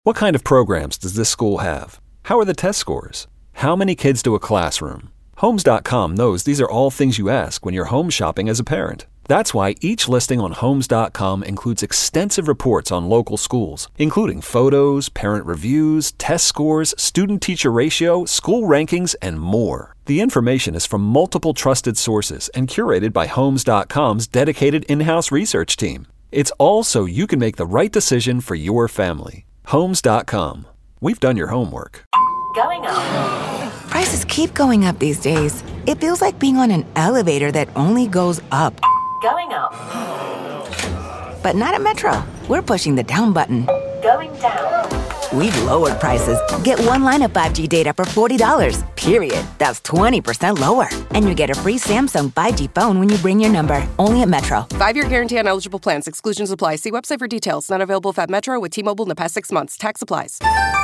What kind of programs does this school have? How are the test scores? How many kids do a classroom? Homes.com knows these are all things you ask when you're home shopping as a parent. That's why each listing on Homes.com includes extensive reports on local schools, including photos, parent reviews, test scores, student-teacher ratio, school rankings, and more. The information is from multiple trusted sources and curated by Homes.com's dedicated in-house research team. It's all so you can make the right decision for your family. Homes.com. We've done your homework. Going up. Prices keep going up these days. It feels like being on an elevator that only goes up. Going up. But not at Metro. We're pushing the down button. Going down. We've lowered prices. Get one line of 5G data for $40, period. That's 20% lower. And you get a free Samsung 5G phone when you bring your number. Only at Metro. 5-year guarantee on eligible plans. Exclusions apply. See website for details. Not available at Metro with T-Mobile in the past 6 months. Tax applies.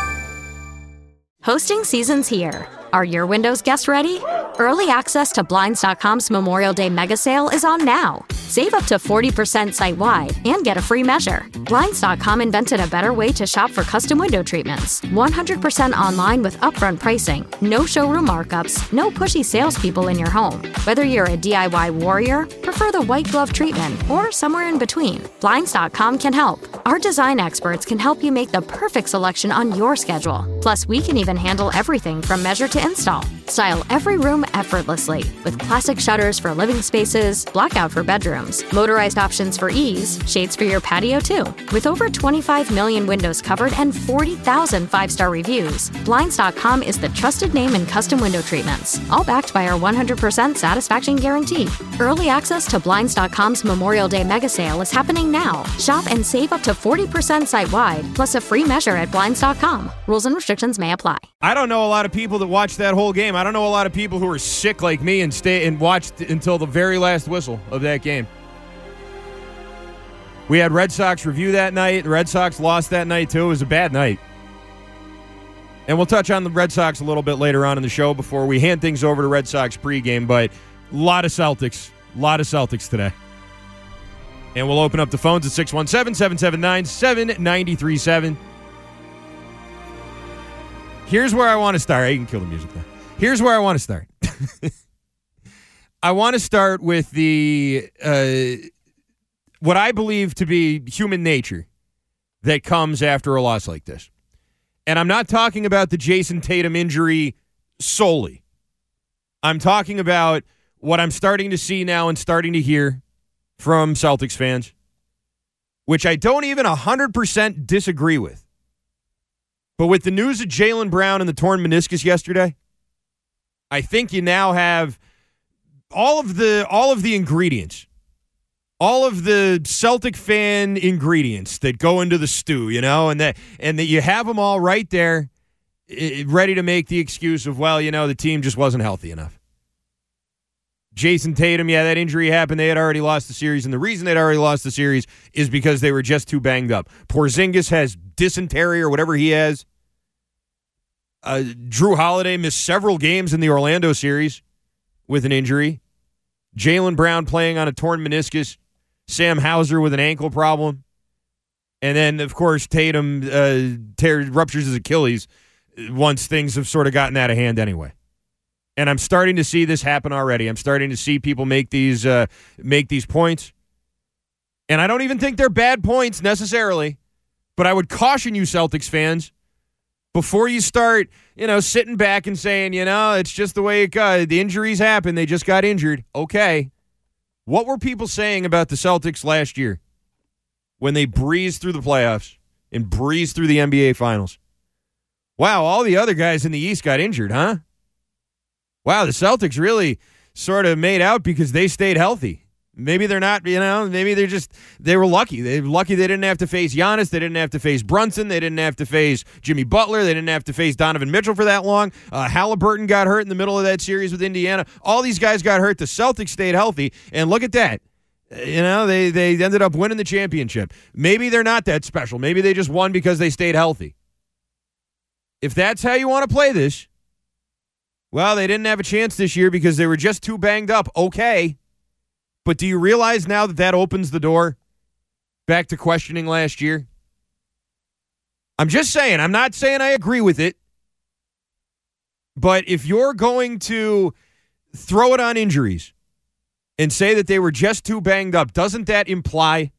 Hosting season's here. Are your windows guests ready? Early access to Blinds.com's Memorial Day mega sale is on now. Save up to 40% site-wide and get a free measure. Blinds.com invented a better way to shop for custom window treatments. 100% online with upfront pricing, no showroom markups, no pushy salespeople in your home. Whether you're a DIY warrior, prefer the white glove treatment, or somewhere in between, Blinds.com can help. Our design experts can help you make the perfect selection on your schedule. Plus, we can even handle everything from measure to install. Style every room effortlessly with classic shutters for living spaces, blackout for bedrooms, motorized options for ease, shades for your patio too. With over 25 million windows covered and 40,000 five-star reviews, Blinds.com is the trusted name in custom window treatments, all backed by our 100% satisfaction guarantee. Early access to Blinds.com's Memorial Day mega sale is happening now. Shop and save up to 40% site-wide, plus a free measure at Blinds.com. Rules and restrictions may apply. I don't know a lot of people that watched that whole game. I don't know a lot of people who are sick like me and stay and watched until the very last whistle of that game. We had Red Sox review that night. The Red Sox lost that night, too. It was a bad night. And we'll touch on the Red Sox a little bit later on in the show before we hand things over to Red Sox pregame, but a lot of Celtics today. And we'll open up the phones at 617-779-7937. Here's where I want to start. You can kill the music now. Here's where I want to start. I want to start with the what I believe to be human nature that comes after a loss like this. And I'm not talking about the Jason Tatum injury solely. I'm talking about what I'm starting to see now and starting to hear from Celtics fans, which I don't even 100% disagree with. But with the news of Jaylen Brown and the torn meniscus yesterday, I think you now have all of the ingredients, all of the Celtic fan ingredients that go into the stew, you know, and that you have them all right there, ready to make the excuse of, well, you know, the team just wasn't healthy enough. Jason Tatum, yeah, that injury happened. They had already lost the series, and the reason they'd already lost the series is because they were just too banged up. Porzingis has dysentery or whatever he has. Drew Holiday missed several games in the Orlando series with an injury. Jaylen Brown playing on a torn meniscus. Sam Hauser with an ankle problem. And then, of course, Tatum ruptures his Achilles once things have sort of gotten out of hand anyway. And I'm starting to see this happen already. I'm starting to see people make these points. And I don't even think they're bad points necessarily. But I would caution you, Celtics fans, before you start, you know, sitting back and saying, you know, it's just the way it goes. The injuries happen. They just got injured. Okay. What were people saying about the Celtics last year when they breezed through the playoffs and breezed through the NBA Finals? Wow, all the other guys in the East got injured, huh? Wow, the Celtics really sort of made out because they stayed healthy. Maybe they're not, you know, maybe they were lucky. They were lucky they didn't have to face Giannis. They didn't have to face Brunson. They didn't have to face Jimmy Butler. They didn't have to face Donovan Mitchell for that long. Halliburton got hurt in the middle of that series with Indiana. All these guys got hurt. The Celtics stayed healthy, and look at that. You know, they ended up winning the championship. Maybe they're not that special. Maybe they just won because they stayed healthy. If that's how you want to play this, well, they didn't have a chance this year because they were just too banged up. Okay. But do you realize now that opens the door back to questioning last year? I'm just saying, I'm not saying I agree with it. But if you're going to throw it on injuries and say that they were just too banged up, doesn't that imply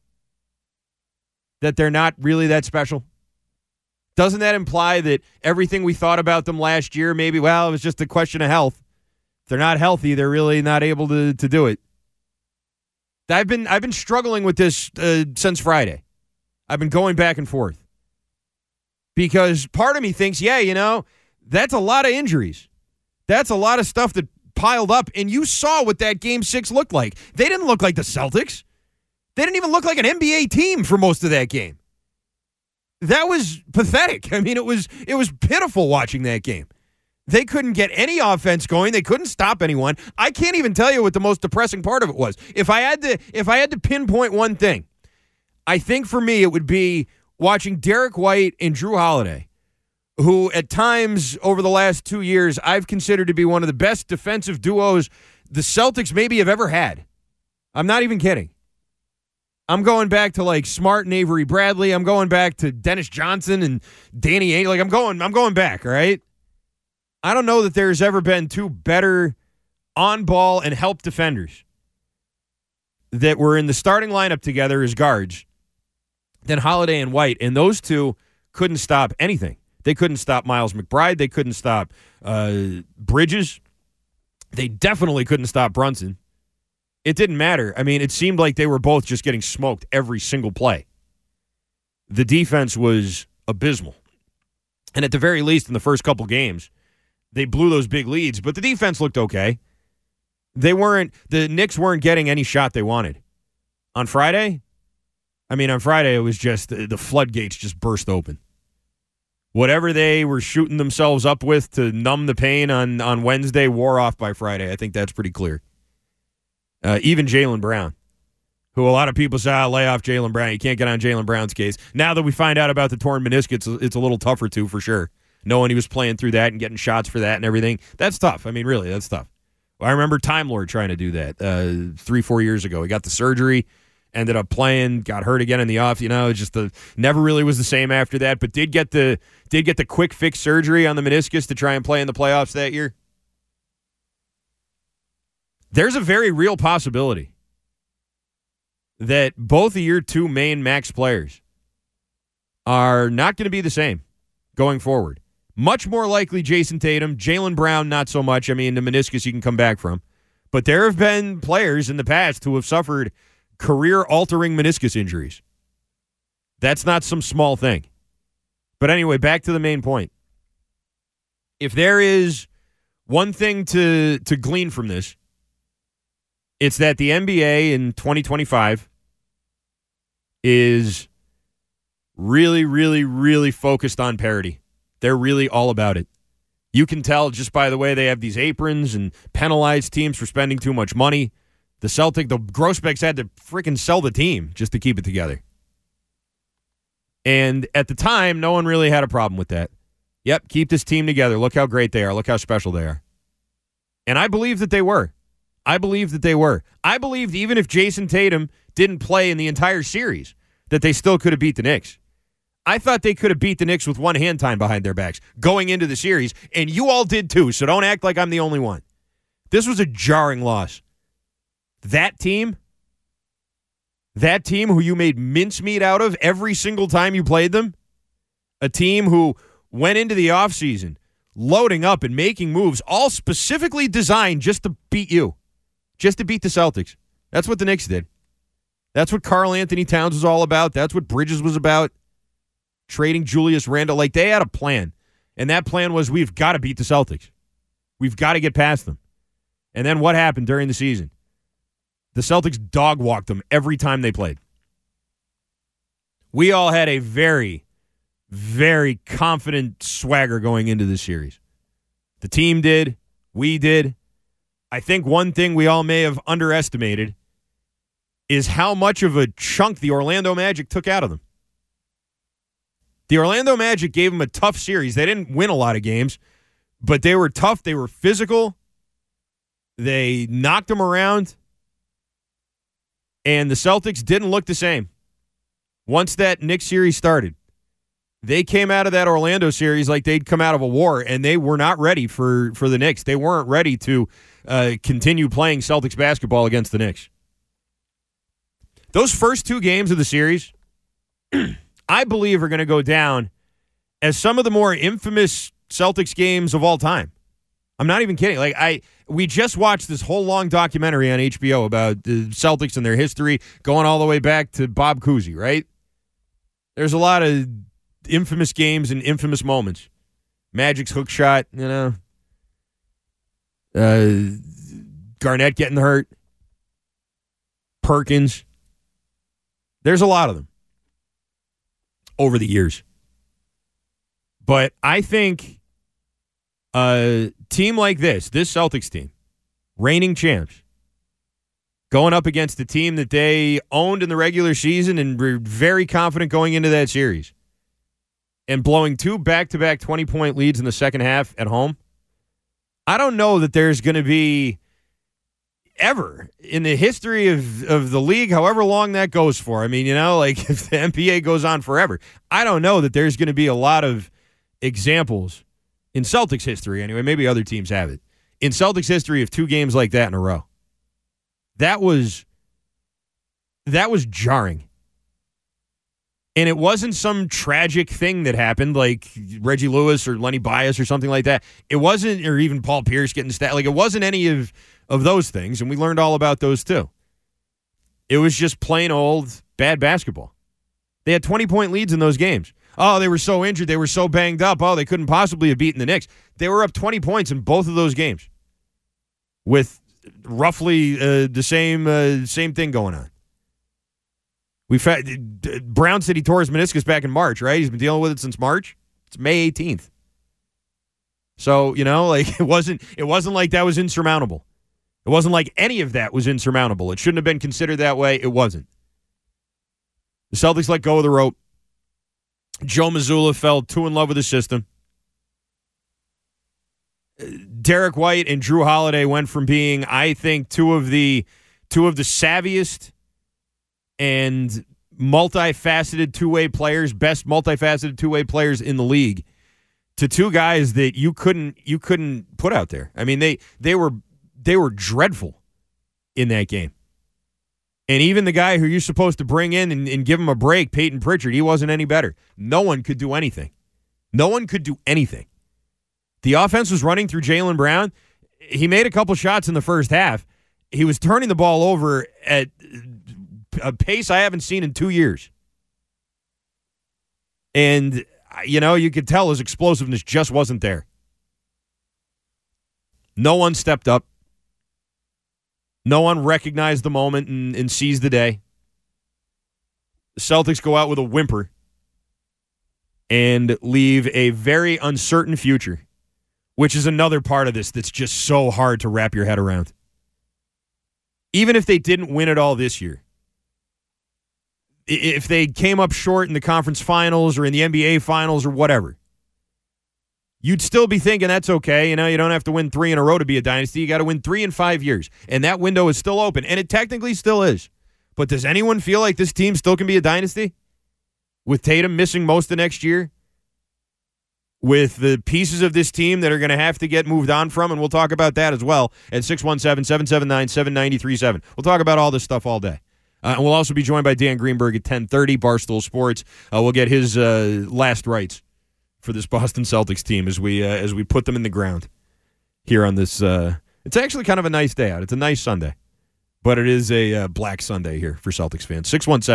that they're not really that special? Doesn't that imply that everything we thought about them last year, maybe, well, it was just a question of health. If they're not healthy, they're really not able to do it. I've been struggling with this since Friday. I've been going back and forth. Because part of me thinks, yeah, that's a lot of injuries. That's a lot of stuff that piled up, and you saw what that Game 6 looked like. They didn't look like the Celtics. They didn't even look like an NBA team for most of that game. That was pathetic. I mean, it was pitiful watching that game. They couldn't get any offense going. They couldn't stop anyone. I can't even tell you what the most depressing part of it was. If I had to pinpoint one thing, I think for me it would be watching Derek White and Drew Holiday, who at times over the last 2 years I've considered to be one of the best defensive duos the Celtics maybe have ever had. I'm not even kidding. I'm going back to like Smart and Avery Bradley. I'm going back to Dennis Johnson and Danny Ainge. Like I'm going back, all right? I don't know that there's ever been two better on-ball and help defenders that were in the starting lineup together as guards than Holiday and White. And those two couldn't stop anything. They couldn't stop Miles McBride. They couldn't stop Bridges. They definitely couldn't stop Brunson. It didn't matter. I mean, it seemed like they were both just getting smoked every single play. The defense was abysmal. And at the very least, in the first couple games, they blew those big leads, but the defense looked okay. The Knicks weren't getting any shot they wanted. On Friday, it was just the floodgates just burst open. Whatever they were shooting themselves up with to numb the pain on Wednesday wore off by Friday. I think that's pretty clear. Even Jaylen Brown, who a lot of people say, lay off Jaylen Brown. You can't get on Jaylen Brown's case. Now that we find out about the torn meniscus, it's a little tougher too, for sure. Knowing he was playing through that and getting shots for that and everything. That's tough. I mean, really, that's tough. I remember Time Lord trying to do that 3-4 years ago. He got the surgery, ended up playing, got hurt again in the off. Just never really was the same after that, but did get the quick fix surgery on the meniscus to try and play in the playoffs that year. There's a very real possibility that both of your two main max players are not going to be the same going forward. Much more likely Jason Tatum, Jaylen Brown, not so much. I mean, the meniscus you can come back from. But there have been players in the past who have suffered career-altering meniscus injuries. That's not some small thing. But anyway, back to the main point. If there is one thing to glean from this, it's that the NBA in 2025 is really, really, really focused on parity. They're really all about it. You can tell just by the way they have these aprons and penalize teams for spending too much money. The Grossbecks had to freaking sell the team just to keep it together. And at the time, no one really had a problem with that. Yep, keep this team together. Look how great they are. Look how special they are. And I believe that they were. I believed even if Jason Tatum didn't play in the entire series, that they still could have beat the Knicks. I thought they could have beat the Knicks with one hand tied behind their backs going into the series, and you all did too, so don't act like I'm the only one. This was a jarring loss. That team who you made mincemeat out of every single time you played them, a team who went into the offseason loading up and making moves, all specifically designed just to beat you. Just to beat the Celtics. That's what the Knicks did. That's what Karl Anthony Towns was all about. That's what Bridges was about. Trading Julius Randle. Like, they had a plan. And that plan was, we've got to beat the Celtics. We've got to get past them. And then what happened during the season? The Celtics dog-walked them every time they played. We all had a very, very confident swagger going into this series. The team did. We did. I think one thing we all may have underestimated is how much of a chunk the Orlando Magic took out of them. The Orlando Magic gave them a tough series. They didn't win a lot of games, but they were tough. They were physical. They knocked them around. And the Celtics didn't look the same once that Knicks series started. They came out of that Orlando series like they'd come out of a war, and they were not ready for the Knicks. They weren't ready to continue playing Celtics basketball against the Knicks. Those first 2 games of the series, I believe, are going to go down as some of the more infamous Celtics games of all time. I'm not even kidding. We just watched this whole long documentary on HBO about the Celtics and their history, going all the way back to Bob Cousy, right? There's a lot of infamous games and infamous moments. Magic's hook shot, Garnett getting hurt. Perkins. There's a lot of them over the years. But I think a team like this Celtics team, reigning champs, going up against a team that they owned in the regular season and were very confident going into that series, and blowing 2 back-to-back 20-point leads in the second half at home, I don't know that there's going to be ever in the history of the league, however long that goes for. I mean, if the NBA goes on forever, I don't know that there's going to be a lot of examples in Celtics history anyway. Maybe other teams have it. In Celtics history of 2 games like that in a row. That was jarring. And it wasn't some tragic thing that happened like Reggie Lewis or Lenny Bias or something like that. It wasn't, or even Paul Pierce getting stabbed. It wasn't any of those things, and we learned all about those too. It was just plain old bad basketball. They had 20-point leads in those games. Oh, they were so injured. They were so banged up. Oh, they couldn't possibly have beaten the Knicks. They were up 20 points in both of those games with roughly the same thing going on. Brown said he tore his meniscus back in March, right? He's been dealing with it since March. It's May 18th. So, it wasn't like that was insurmountable. It wasn't like any of that was insurmountable. It shouldn't have been considered that way. It wasn't. The Celtics let go of the rope. Joe Mazzulla fell too in love with the system. Derek White and Drew Holiday went from being, I think, two of the savviest and multifaceted two-way players, best multifaceted two-way players in the league, to 2 guys that you couldn't put out there. I mean, they were dreadful in that game. And even the guy who you're supposed to bring in and give him a break, Peyton Pritchard, he wasn't any better. No one could do anything. The offense was running through Jaylen Brown. He made a couple shots in the first half. He was turning the ball over at a pace I haven't seen in 2 years. And, you could tell his explosiveness just wasn't there. No one stepped up. No one recognized the moment and seized the day. The Celtics go out with a whimper and leave a very uncertain future, which is another part of this that's just so hard to wrap your head around. Even if they didn't win it all this year, if they came up short in the conference finals or in the NBA finals or whatever, you'd still be thinking that's okay. You don't have to win 3 in a row to be a dynasty. You got to win 3 in 5 years. And that window is still open. And it technically still is. But does anyone feel like this team still can be a dynasty? With Tatum missing most of next year? With the pieces of this team that are going to have to get moved on from? And we'll talk about that as well at 617-779-7937. We'll talk about all this stuff all day. And we'll also be joined by Dan Greenberg at 10:30, Barstool Sports. We'll get his last rites for this Boston Celtics team as we put them in the ground here on this. It's actually kind of a nice day out. It's a nice Sunday, but it is a black Sunday here for Celtics fans.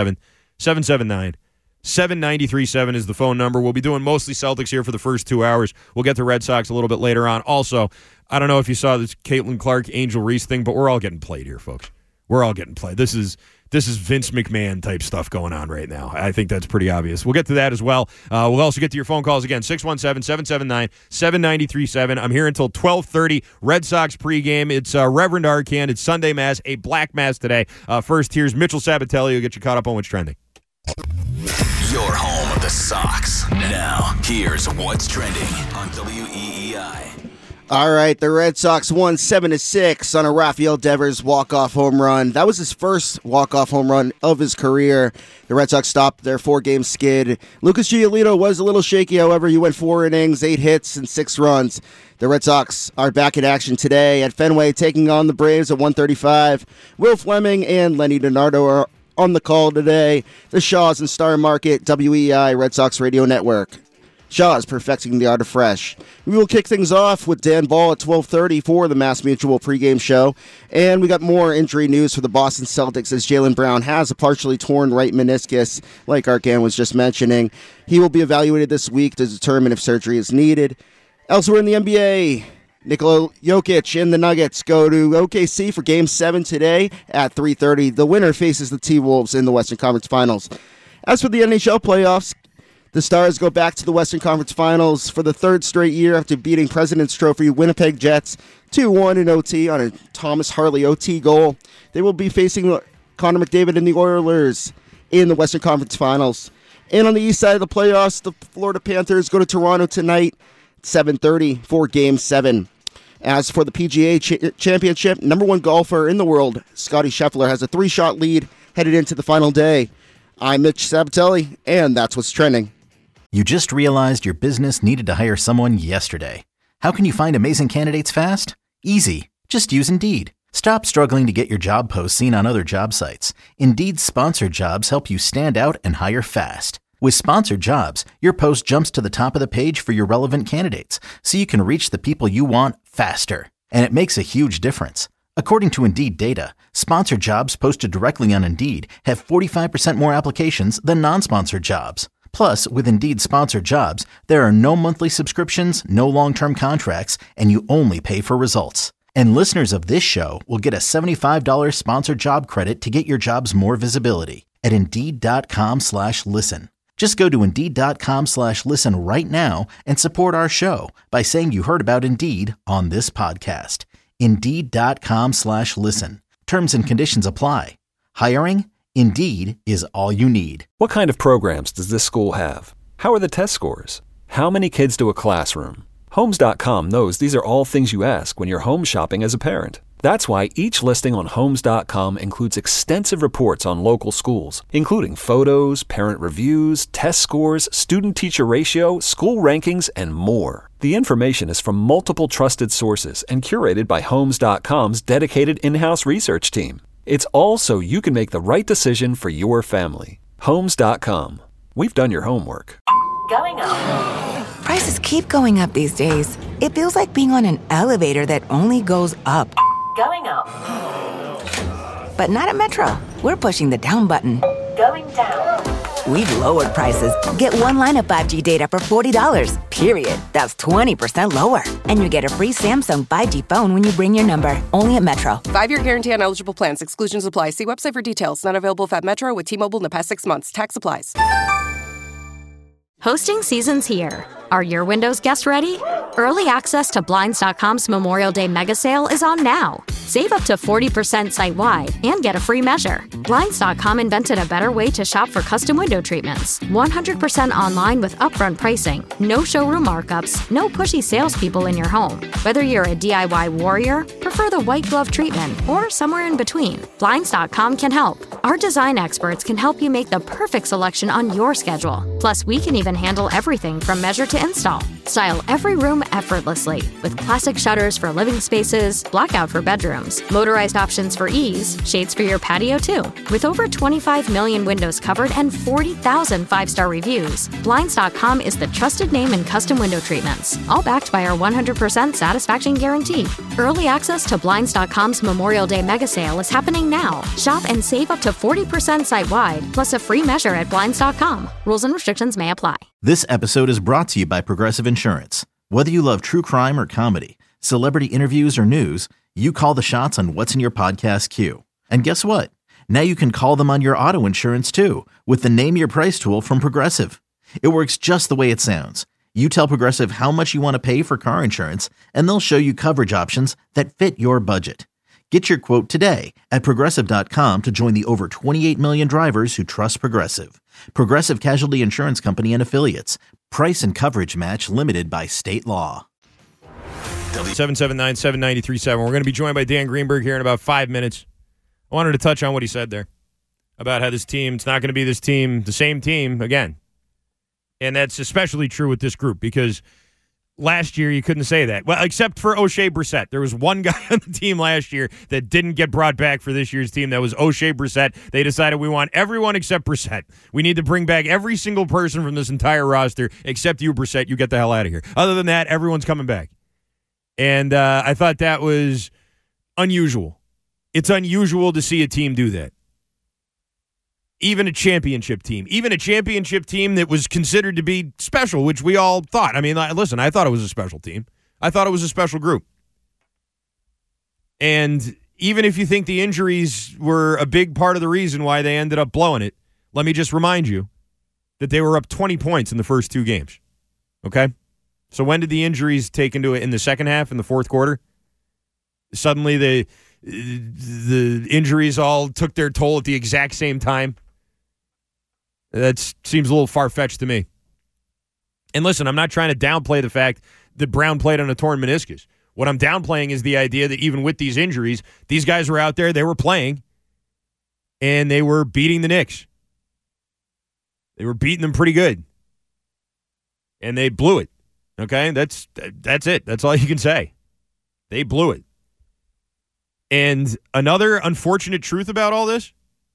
617-779-7937 is the phone number. We'll be doing mostly Celtics here for the first 2 hours. We'll get to Red Sox a little bit later on. Also, I don't know if you saw this Caitlin Clark, Angel Reese thing, but we're all getting played here, folks. We're all getting played. This is Vince McMahon type stuff going on right now. I think that's pretty obvious. We'll get to that as well. We'll also get to your phone calls again, 617-779-7937. I'm here until 12:30. Red Sox pregame. It's Reverend Arcand. It's Sunday Mass, a black Mass today. First, here's Mitchell Sabatelli. Who'll get you caught up on what's trending. Your home of the Sox. Now, here's what's trending on WEEI. All right, the Red Sox won 7-6 on a Rafael Devers walk-off home run. That was his first walk-off home run of his career. The Red Sox stopped their 4-game skid. Lucas Giolito was a little shaky, however. He went 4 innings, 8 hits, and 6 runs. The Red Sox are back in action today at Fenway, taking on the Braves at 1:35. Will Fleming and Lenny DiNardo are on the call today. The Shaws and Star Market, WEI Red Sox Radio Network. Shaw's perfecting the art of fresh. We will kick things off with Dan Ball at 12:30 for the Mass Mutual pregame show. And we got more injury news for the Boston Celtics as Jaylen Brown has a partially torn right meniscus, like Arkan was just mentioning. He will be evaluated this week to determine if surgery is needed. Elsewhere in the NBA, Nikola Jokic and the Nuggets go to OKC for Game 7 today at 3:30. The winner faces the T-Wolves in the Western Conference Finals. As for the NHL playoffs, the Stars go back to the Western Conference Finals for the third straight year after beating President's Trophy Winnipeg Jets 2-1 in OT on a Thomas Harley OT goal. They will be facing Connor McDavid and the Oilers in the Western Conference Finals. And on the east side of the playoffs, the Florida Panthers go to Toronto tonight, 7:30 for Game 7. As for the PGA Championship, number 1 golfer in the world, Scottie Scheffler, has a 3-shot lead headed into the final day. I'm Mitch Sabatelli, and that's what's trending. You just realized your business needed to hire someone yesterday. How can you find amazing candidates fast? Easy. Just use Indeed. Stop struggling to get your job posts seen on other job sites. Indeed's sponsored jobs help you stand out and hire fast. With sponsored jobs, your post jumps to the top of the page for your relevant candidates, so you can reach the people you want faster. And it makes a huge difference. According to Indeed data, sponsored jobs posted directly on Indeed have 45% more applications than non-sponsored jobs. Plus, with Indeed sponsored jobs, there are no monthly subscriptions, no long-term contracts, and you only pay for results. And listeners of this show will get a $75 sponsored job credit to get your jobs more visibility at Indeed.com/listen. Just go to Indeed.com/listen right now and support our show by saying you heard about Indeed on this podcast. Indeed.com/listen. Terms and conditions apply. Hiring? Indeed is all you need. What kind of programs does this school have? How are the test scores? How many kids do a classroom? Homes.com knows these are all things you ask when you're home shopping as a parent. That's why each listing on Homes.com includes extensive reports on local schools, including photos, parent reviews, test scores, student-teacher ratio, school rankings, and more. The information is from multiple trusted sources and curated by Homes.com's dedicated in-house research team. It's all so you can make the right decision for your family. Homes.com. We've done your homework. Going up. Prices keep going up these days. It feels like being on an elevator that only goes up. Going up. But not at Metro. We're pushing the down button. Going down. We've lowered prices. Get one line of 5G data for $40, period. That's 20% lower. And you get a free Samsung 5G phone when you bring your number. Only at Metro. 5-year guarantee on eligible plans. Exclusions apply. See website for details. Not available at Metro with T-Mobile in the past 6 months. Tax applies. Hosting season's here. Are your Windows guests ready? Early access to Blinds.com's Memorial Day mega sale is on now. Save up to 40% site-wide and get a free measure. Blinds.com invented a better way to shop for custom window treatments. 100% online with upfront pricing, no showroom markups, no pushy salespeople in your home. Whether you're a DIY warrior, prefer the white glove treatment, or somewhere in between, Blinds.com can help. Our design experts can help you make the perfect selection on your schedule. Plus, we can even handle everything from measure to install. Style every room effortlessly with classic shutters for living spaces, blackout for bedrooms, motorized options for ease, shades for your patio too. With over 25 million windows covered and 40,000 5-star reviews, Blinds.com is the trusted name in custom window treatments, all backed by our 100% satisfaction guarantee. Early access to Blinds.com's Memorial Day mega sale is happening now. Shop and save up to 40% site-wide, plus a free measure at Blinds.com. Rules and restrictions may apply. This episode is brought to you by Progressive Insurance. Whether you love true crime or comedy, celebrity interviews or news, you call the shots on what's in your podcast queue. And guess what? Now you can call them on your auto insurance too with the Name Your Price tool from Progressive. It works just the way it sounds. You tell Progressive how much you want to pay for car insurance, and they'll show you coverage options that fit your budget. Get your quote today at Progressive.com to join the over 28 million drivers who trust Progressive. Progressive Casualty Insurance Company and Affiliates. Price and coverage match limited by state law. 779-7937. We're going to be joined by Dan Greenberg here in about 5 minutes. I wanted to touch on what he said there about how this team, it's not going to be the same team again. And that's especially true with this group because last year you couldn't say that. Well, except for O'Shea Brissett. There was one guy on the team last year that didn't get brought back for this year's team. That was O'Shea Brissett. They decided we want everyone except Brissett. We need to bring back every single person from this entire roster except you, Brissett. You get the hell out of here. Other than that, everyone's coming back. And I thought that was unusual. It's unusual to see a team do that. Even a championship team. Even a championship team that was considered to be special, which we all thought. I mean, listen, I thought it was a special team. I thought it was a special group. And even if you think the injuries were a big part of the reason why they ended up blowing it, let me just remind you that they were up 20 points in the first two games. Okay? So when did the injuries take into it? In the second half, in the fourth quarter? Suddenly the injuries all took their toll at the exact same time. That seems a little far-fetched to me. And listen, I'm not trying to downplay the fact that Brown played on a torn meniscus. What I'm downplaying is the idea that even with these injuries, these guys were out there, they were playing, and they were beating the Knicks. They were beating them pretty good. And they blew it. Okay? That's it. That's all you can say. They blew it. And another unfortunate truth about all this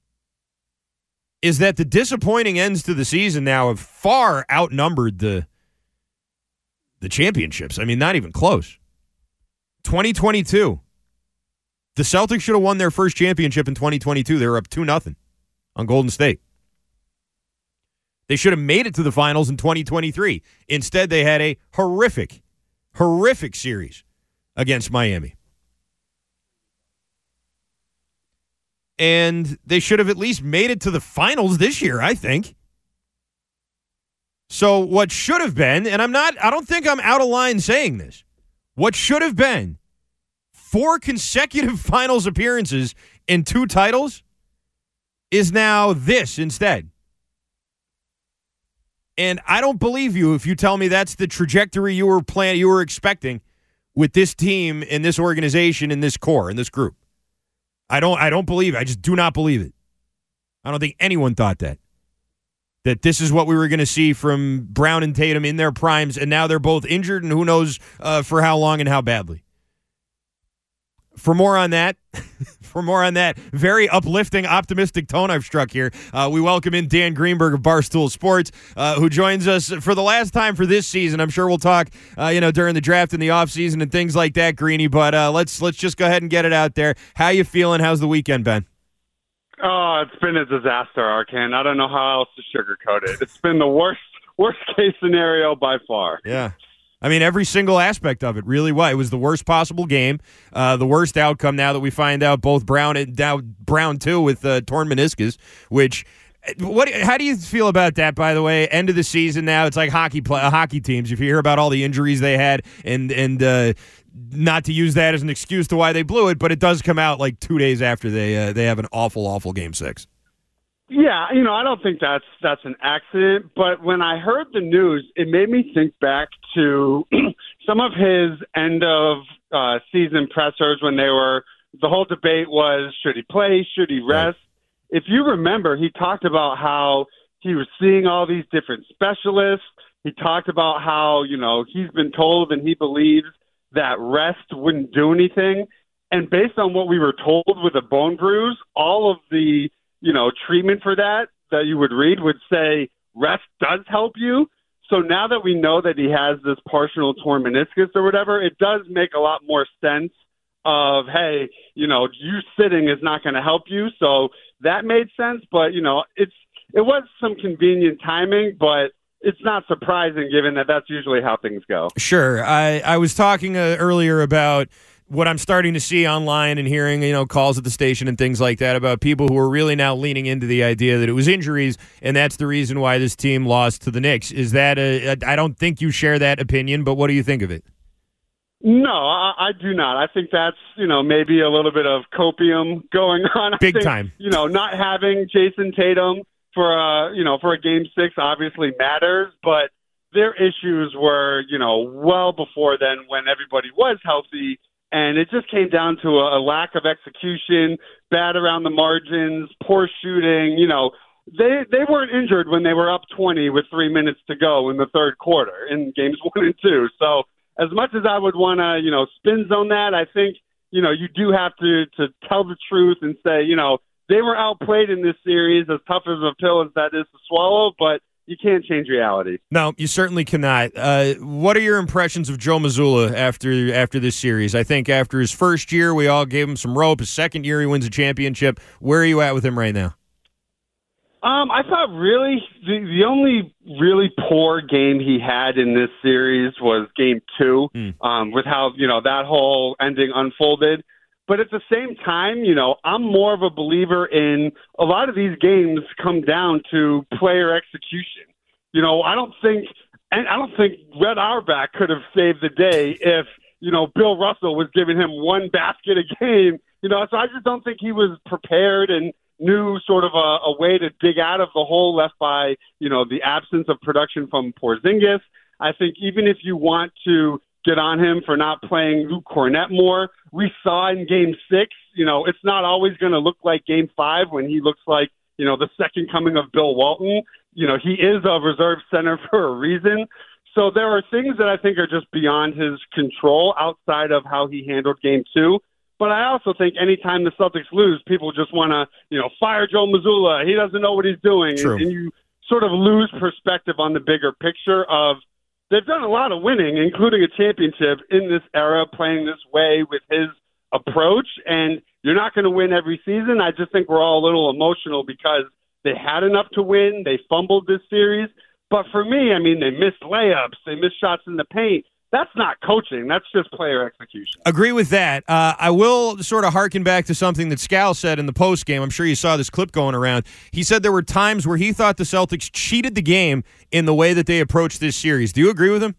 is that the disappointing ends to the season now have far outnumbered the championships. I mean, not even close. 2022. The Celtics should have won their first championship in 2022. They were up 2-0 on Golden State. They should have made it to the finals in 2023. Instead, they had a horrific series against Miami. And they should have at least made it to the finals this year, I think. So what should have been, and I don't think I'm out of line saying this, what should have been 4 consecutive finals appearances and 2 titles is now this instead. And I don't believe you if you tell me that's the trajectory you were expecting with this team and this organization and this core and this group. I don't believe it. I just do not believe it. I don't think anyone thought that this is what we were going to see from Brown and Tatum in their primes, and now they're both injured, and who knows for how long and how badly. For more on that very uplifting, optimistic tone I've struck here, we welcome in Dan Greenberg of Barstool Sports, who joins us for the last time for this season. I'm sure we'll talk, during the draft and the offseason and things like that, Greeny. But let's just go ahead and get it out there. How you feeling? How's the weekend been? Oh, it's been a disaster, Arcand. I don't know how else to sugarcoat it. It's been the worst case scenario by far. Yeah. I mean, every single aspect of it really was. It was the worst possible game, the worst outcome now that we find out both Brown and now Brown, too, with torn meniscus, which how do you feel about that, by the way? End of the season now. It's like hockey teams. If you hear about all the injuries they had and not to use that as an excuse to why they blew it, but it does come out like 2 days after they have an awful Game 6. Yeah, I don't think that's an accident, but when I heard the news, it made me think back to some of his end of season pressers when the whole debate was, should he play, should he rest? Right. If you remember, he talked about how he was seeing all these different specialists. He talked about how, he's been told and he believes that rest wouldn't do anything. And based on what we were told with a bone bruise, all of the treatment for that you would read would say rest does help you. So now that we know that he has this partial torn meniscus or whatever, it does make a lot more sense of, hey, you sitting is not going to help you. So that made sense. But, it was some convenient timing, but it's not surprising given that that's usually how things go. Sure. I was talking earlier about what I'm starting to see online and hearing, calls at the station and things like that about people who are really now leaning into the idea that it was injuries and that's the reason why this team lost to the Knicks. Is that I don't think you share that opinion, but what do you think of it? No, I do not. I think that's, maybe a little bit of copium going on. Big time. Not having Jason Tatum for a Game 6 obviously matters, but their issues were, well before then when everybody was healthy. And it just came down to a lack of execution, bad around the margins, poor shooting. They weren't injured when they were up 20 with 3 minutes to go in the third quarter in games 1 and 2. So as much as I would want to, spin zone that, I think, you do have to tell the truth and say, they were outplayed in this series, as tough as a pill as that is to swallow, but you can't change reality. No, you certainly cannot. What are your impressions of Joe Mazzulla after this series? I think after his first year, we all gave him some rope. His second year, he wins a championship. Where are you at with him right now? I thought really the only really poor game he had in this series was game 2, with how, that whole ending unfolded. But at the same time, I'm more of a believer in a lot of these games come down to player execution. I don't think Red Auerbach could have saved the day if, Bill Russell was giving him one basket a game. So I just don't think he was prepared and knew sort of a way to dig out of the hole left by, the absence of production from Porzingis. I think even if you want to get on him for not playing Luke Cornett more, we saw in game 6, it's not always going to look like game 5 when he looks like, the second coming of Bill Walton. He is a reserve center for a reason. So there are things that I think are just beyond his control outside of how he handled game 2. But I also think anytime the Celtics lose, people just want to, fire Joe Mazzulla. He doesn't know what he's doing. And you sort of lose perspective on the bigger picture of they've done a lot of winning, including a championship in this era, playing this way with his approach. And you're not going to win every season. I just think we're all a little emotional because they had enough to win. They fumbled this series. But for me, they missed layups. They missed shots in the paint. That's not coaching. That's just player execution. Agree with that. I will sort of harken back to something that Scal said in the postgame. I'm sure you saw this clip going around. He said there were times where he thought the Celtics cheated the game in the way that they approached this series. Do you agree with him?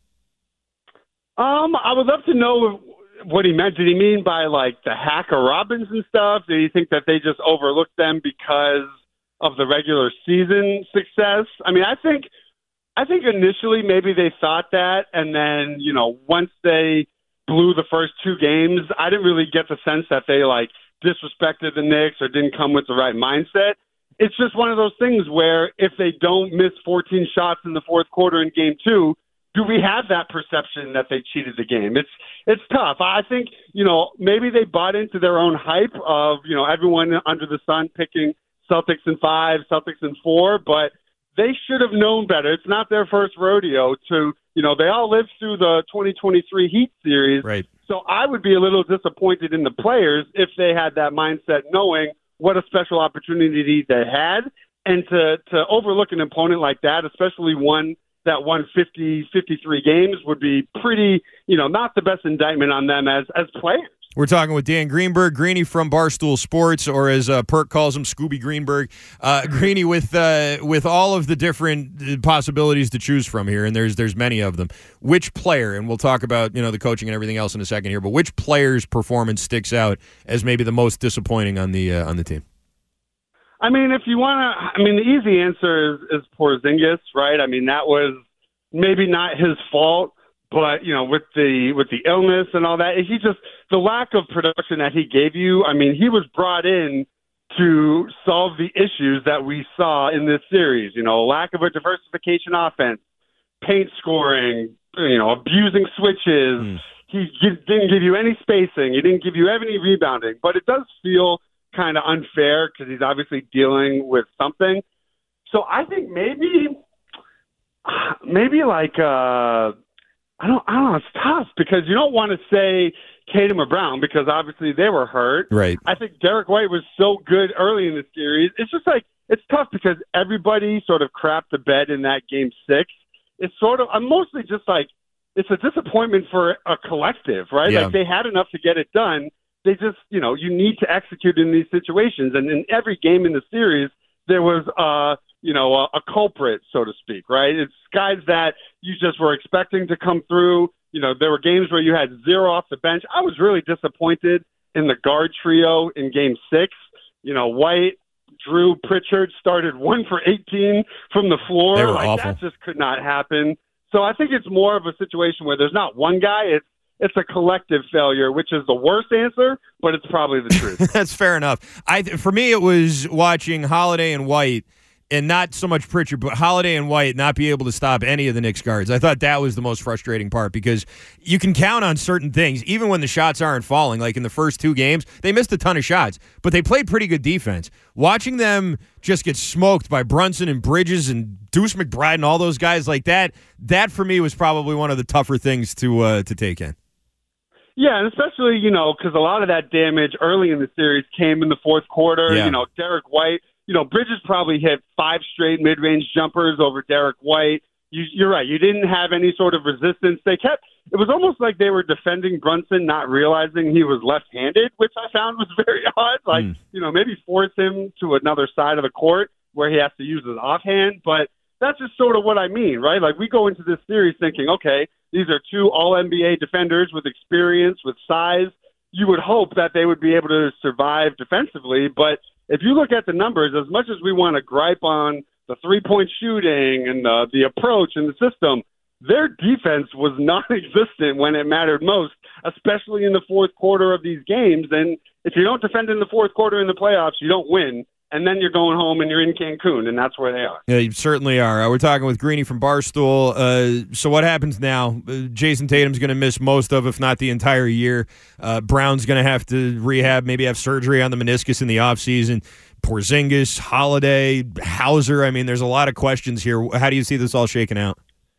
I would love to know what he meant. Did he mean by, the Hacker Robins and stuff? Did he think that they just overlooked them because of the regular season success? I think initially maybe they thought that, and then, once they blew the first 2 games, I didn't really get the sense that they, disrespected the Knicks or didn't come with the right mindset. It's just one of those things where if they don't miss 14 shots in the fourth quarter in game 2, do we have that perception that they cheated the game? It's tough. I think, maybe they bought into their own hype of, everyone under the sun picking Celtics in 5, Celtics in 4, but they should have known better. It's not their first rodeo to, they all lived through the 2023 Heat series. Right. So I would be a little disappointed in the players if they had that mindset knowing what a special opportunity they had. And to overlook an opponent like that, especially one that won 53 games, would be pretty, not the best indictment on them as players. We're talking with Dan Greenberg, Greeny from Barstool Sports, or as Perk calls him, Scooby Greenberg. Greeny, with all of the different possibilities to choose from here, and there's many of them. Which player, and we'll talk about the coaching and everything else in a second here, but which player's performance sticks out as maybe the most disappointing on the team? If you want to, the easy answer is Porzingis, right? That was maybe not his fault. But, with the illness and all that, the lack of production that he gave you, he was brought in to solve the issues that we saw in this series. Lack of a diversification offense, paint scoring, abusing switches. He didn't give you any spacing. He didn't give you any rebounding. But it does feel kind of unfair because he's obviously dealing with something. So I think maybe I don't know. It's tough because you don't want to say Tatum or Brown because obviously they were hurt. Right. I think Derek White was so good early in the series. It's just it's tough because everybody sort of crapped the bed in that game 6. It's I'm mostly just it's a disappointment for a collective, right? Yeah. They had enough to get it done. They just, you need to execute in these situations. And in every game in the series, there was a culprit, so to speak, right? It's guys that you just were expecting to come through. There were games where you had 0 off the bench. I was really disappointed in the guard trio in game 6. White, Drew, Pritchard started 1 for 18 from the floor. They were awful. That just could not happen. So I think it's more of a situation where there's not one guy. It's a collective failure, which is the worst answer, but it's probably the truth. That's fair enough. For me, it was watching Holiday and White, and not so much Pritchard, but Holiday and White not be able to stop any of the Knicks guards. I thought that was the most frustrating part because you can count on certain things, even when the shots aren't falling. Like in the first 2 games, they missed a ton of shots, but they played pretty good defense. Watching them just get smoked by Brunson and Bridges and Deuce McBride and all those guys like that for me was probably one of the tougher things to take in. Yeah, and especially, because a lot of that damage early in the series came in the fourth quarter. Yeah. Derek White, Bridges probably hit 5 straight mid-range jumpers over Derek White. You're right. You didn't have any sort of resistance. It was almost like they were defending Brunson, not realizing he was left-handed, which I found was very odd. Maybe force him to another side of the court where he has to use his offhand. But that's just sort of what I mean, right? Like we go into this series thinking, okay, these are 2 all-NBA defenders with experience, with size. You would hope that they would be able to survive defensively. But if you look at the numbers, as much as we want to gripe on the three-point shooting and the approach and the system, their defense was non-existent when it mattered most, especially in the fourth quarter of these games. And if you don't defend in the fourth quarter in the playoffs, you don't win. And then you're going home and you're in Cancun, and that's where they are. Yeah, you certainly are. We're talking with Greeny from Barstool. So what happens now? Jason Tatum's going to miss most of, if not the entire year. Brown's going to have to rehab, maybe have surgery on the meniscus in the offseason. Porzingis, Holiday, Hauser. I mean, there's a lot of questions here. How do you see this all shaking out?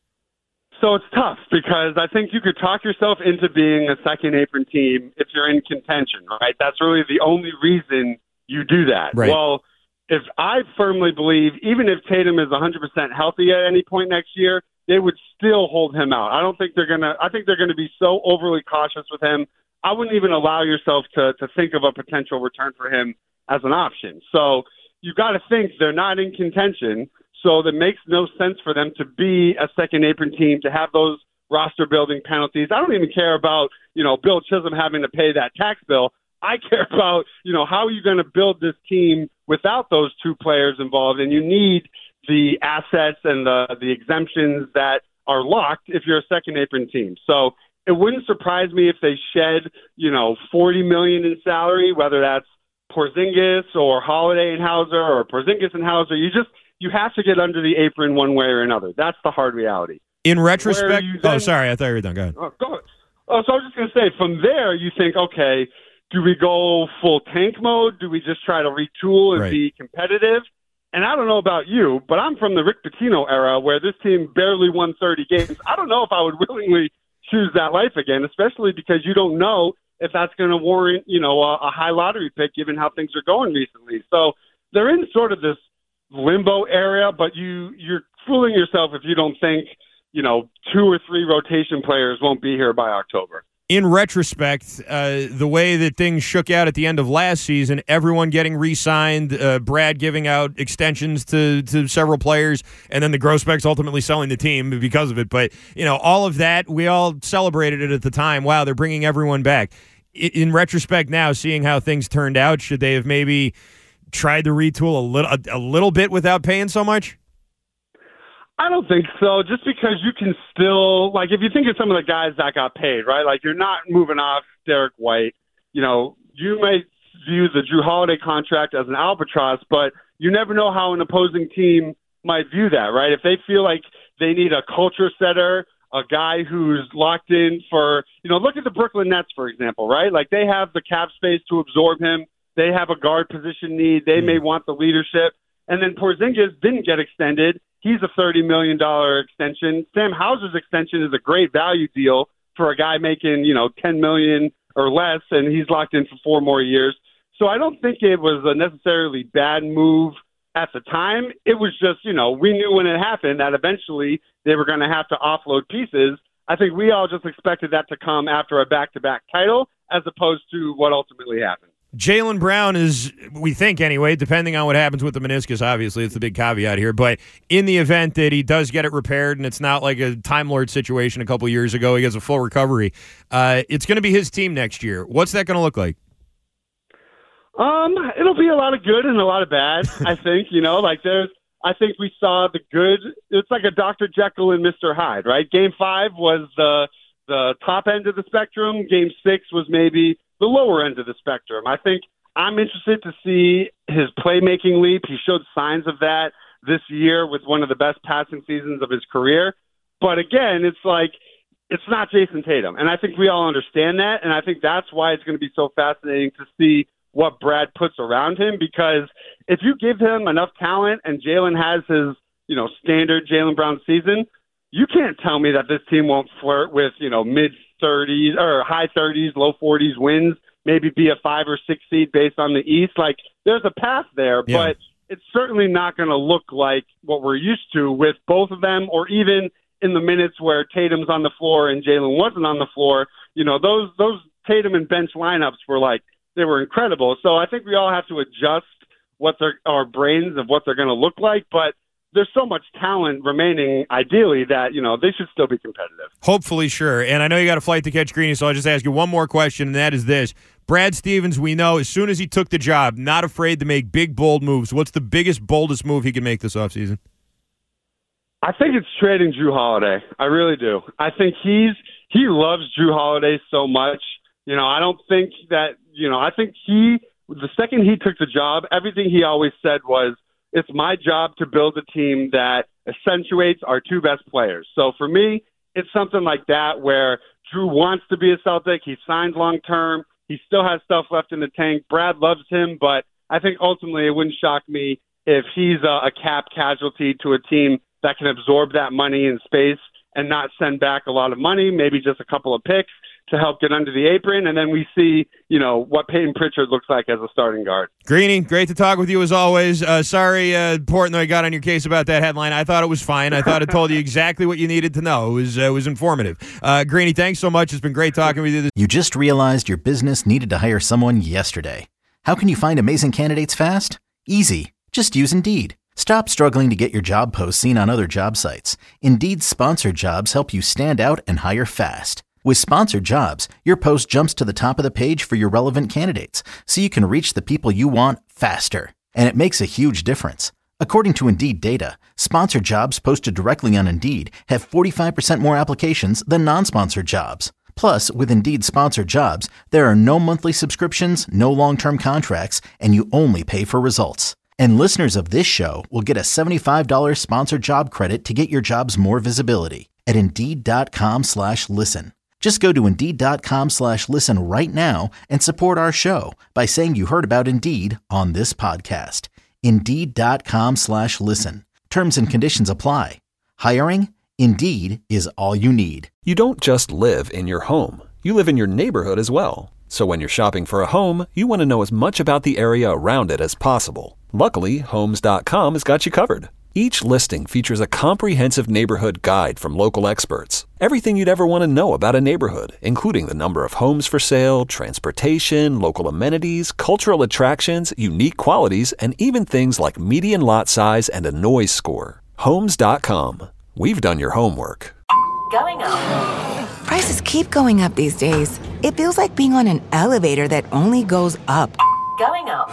So it's tough because I think you could talk yourself into being a second apron team if you're in contention, right? That's really the only reason you do that. Right. Well, if I firmly believe, even if Tatum is 100% healthy at any point next year, they would still hold him out. I think they're going to be so overly cautious with him. I wouldn't even allow yourself to think of a potential return for him as an option. So you got to think they're not in contention. So that makes no sense for them to be a second apron team, to have those roster building penalties. I don't even care about, Bill Chisholm having to pay that tax bill. I care about, how are you going to build this team without those 2 players involved? And you need the assets and the exemptions that are locked if you're a second apron team. So it wouldn't surprise me if they shed, $40 million in salary, whether that's Porzingis or Holiday and Hauser or Porzingis and Hauser. You have to get under the apron one way or another. That's the hard reality. In retrospect, sorry, I thought you were done. Go ahead. So I was just going to say, from there, you think, okay, do we go full tank mode? Do we just try to retool and be competitive? And I don't know about you, but I'm from the Rick Pitino era where this team barely won 30 games. I don't know if I would willingly choose that life again, especially because you don't know if that's going to warrant, a high lottery pick given how things are going recently. So they're in sort of this limbo area, but you're fooling yourself if you don't think, 2 or 3 rotation players won't be here by October. In retrospect, the way that things shook out at the end of last season, everyone getting re-signed, Brad giving out extensions to several players, and then the Grosbecks ultimately selling the team because of it. But, all of that, we all celebrated it at the time. Wow, they're bringing everyone back. In retrospect now, seeing how things turned out, should they have maybe tried to retool a little bit without paying so much? I don't think so, just because you can still, if you think of some of the guys that got paid, right? You're not moving off Derek White. You may view the Drew Holiday contract as an albatross, but you never know how an opposing team might view that, right? If they feel like they need a culture setter, a guy who's locked in for, look at the Brooklyn Nets, for example, right? They have the cap space to absorb him. They have a guard position need. They may want the leadership. And then Porzingis didn't get extended. He's a $30 million extension. Sam Hauser's extension is a great value deal for a guy making, $10 million or less, and he's locked in for 4 more years. So I don't think it was a necessarily bad move at the time. It was just, we knew when it happened that eventually they were going to have to offload pieces. I think we all just expected that to come after a back-to-back title as opposed to what ultimately happened. Jaylen Brown is, we think anyway, depending on what happens with the meniscus, obviously, it's the big caveat here, but in the event that he does get it repaired and it's not like a Time Lord situation a couple years ago, he gets a full recovery, it's going to be his team next year. What's that going to look like? It'll be a lot of good and a lot of bad, I think. I think we saw the good. It's like a Dr. Jekyll and Mr. Hyde, right? Game 5 was the top end of the spectrum. Game 6 was maybe the lower end of the spectrum. I think I'm interested to see his playmaking leap. He showed signs of that this year with one of the best passing seasons of his career. But again, it's like, it's not Jason Tatum. And I think we all understand that. And I think that's why it's going to be so fascinating to see what Brad puts around him, because if you give him enough talent and Jaylen has his, standard Jaylen Brown season, you can't tell me that this team won't flirt with, mid-30s or high 30s, low 40s wins, maybe be a 5 or 6 seed based on the East. Like, there's a path there, but it's certainly not going to look like what we're used to with both of them, or even in the minutes where Tatum's on the floor and Jaylen wasn't on the floor. Those Tatum and bench lineups were like, they were incredible. So I think we all have to adjust our brains of what they're going to look like, but there's so much talent remaining, ideally, that, they should still be competitive. Hopefully, sure. And I know you got a flight to catch, Greeny, so I'll just ask you one more question, and that is this. Brad Stevens, we know, as soon as he took the job, not afraid to make big, bold moves. What's the biggest, boldest move he can make this offseason? I think it's trading Jrue Holiday. I really do. I think he loves Jrue Holiday so much. I don't think that, I think the second he took the job, everything he always said was, it's my job to build a team that accentuates our two best players. So for me, it's something like that where Jrue wants to be a Celtic. He signed long-term. He still has stuff left in the tank. Brad loves him, but I think ultimately it wouldn't shock me if he's a cap casualty to a team that can absorb that money in space and not send back a lot of money, maybe just a couple of picks to help get under the apron, and then we see, what Peyton Pritchard looks like as a starting guard. Greeny, great to talk with you as always. Sorry, Portnoy got on your case about that headline. I thought it was fine. I thought it told you exactly what you needed to know. It was informative. Greeny, thanks so much. It's been great talking with you. You just realized your business needed to hire someone yesterday. How can you find amazing candidates fast? Easy. Just use Indeed. Stop struggling to get your job posts seen on other job sites. Indeed's sponsored jobs help you stand out and hire fast. With sponsored jobs, your post jumps to the top of the page for your relevant candidates, so you can reach the people you want faster. And it makes a huge difference. According to Indeed data, sponsored jobs posted directly on Indeed have 45% more applications than non-sponsored jobs. Plus, with Indeed sponsored jobs, there are no monthly subscriptions, no long-term contracts, and you only pay for results. And listeners of this show will get a $75 sponsored job credit to get your jobs more visibility at Indeed.com/listen. Just go to Indeed.com/listen right now and support our show by saying you heard about Indeed on this podcast. Indeed.com/listen. Terms and conditions apply. Hiring? Indeed is all you need. You don't just live in your home. You live in your neighborhood as well. So when you're shopping for a home, you want to know as much about the area around it as possible. Luckily, Homes.com has got you covered. Each listing features a comprehensive neighborhood guide from local experts. Everything you'd ever want to know about a neighborhood, including the number of homes for sale, transportation, local amenities, cultural attractions, unique qualities, and even things like median lot size and a noise score. Homes.com. We've done your homework. Going up. Prices keep going up these days. It feels like being on an elevator that only goes up. Going up.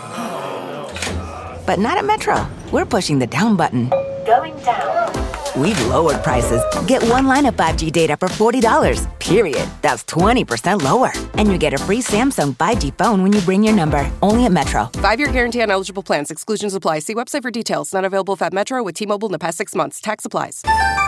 But not at Metro. We're pushing the down button. Going down. We've lowered prices. Get one line of 5G data for $40, period. That's 20% lower. And you get a free Samsung 5G phone when you bring your number. Only at Metro. 5-year guarantee on eligible plans. Exclusions apply. See website for details. Not available at Metro with T-Mobile in the past 6 months. Tax applies.